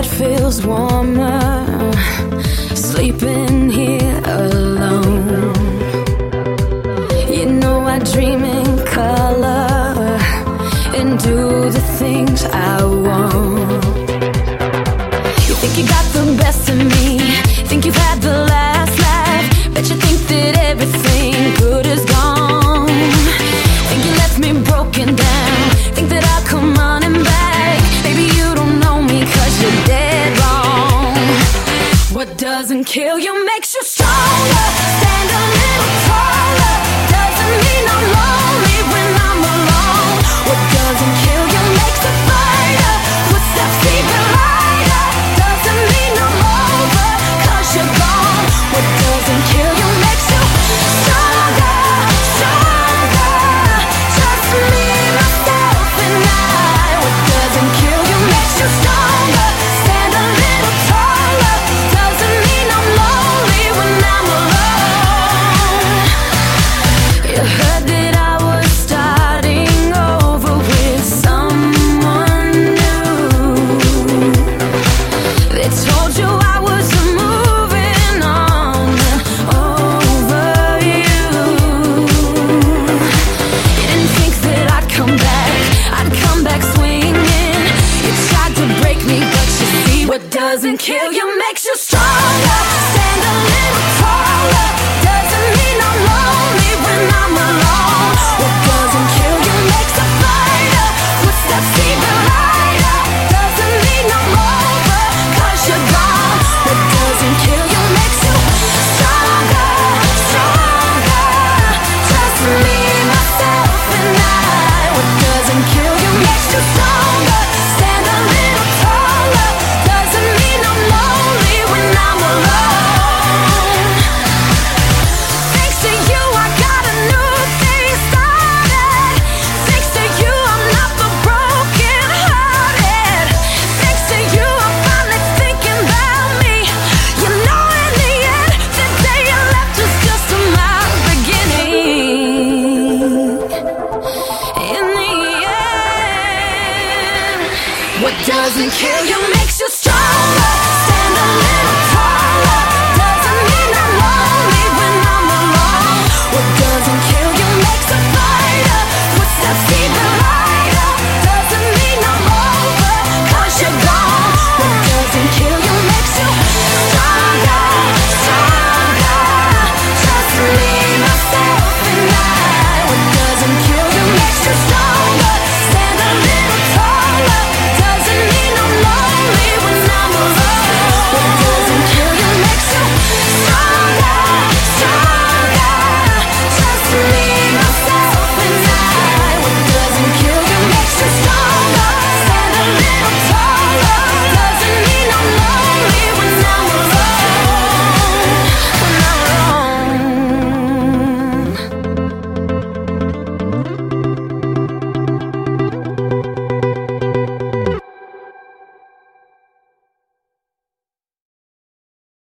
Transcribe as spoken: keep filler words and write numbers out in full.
bed feels warmer, sleeping here alone. You know I dream in color and do the things I want. You think you got the best of me, think you've had the last laugh, bet you think that everything good is gone. Think you left me broken down, think that I'll come running back. Baby, you don't know me 'cause you're dead wrong. What doesn't kill you makes you stronger. Stand a little taller. Doesn't mean I'm lonely when I'm alone. What doesn't kill you makes a fighter. Footsteps even lighter. Doesn't mean I'm over 'cause you're gone. What doesn't kill you makes you stronger, stronger. Just me, myself, and I. What doesn't kill you makes you stronger. Stand a little taller. Doesn't mean I'm lonely when I'm alone. You heard that I was starting over with someone new. They told you I was moving on over you. You didn't think that I'd come back, I'd come back swinging. You tried to break me, but you see what doesn't kill you makes you stronger. Stand a little taller. Doesn't mean I'm lonely when I'm alone. What doesn't kill you makes a fighter. Footsteps even lighter. Doesn't mean I'm over 'cause you're gone. What doesn't kill you makes you stronger, stronger. Just me, myself, and I. What doesn't kill you makes you stronger. Stand a little taller. Doesn't mean I'm lonely when I'm alone. Thanks to you, I got a new thing started. Thanks to you, I'm not the broken hearted. Thanks to you, I'm finally thinking about me. You know, in the end, the day you left was just my beginning. In the end, what doesn't kill you makes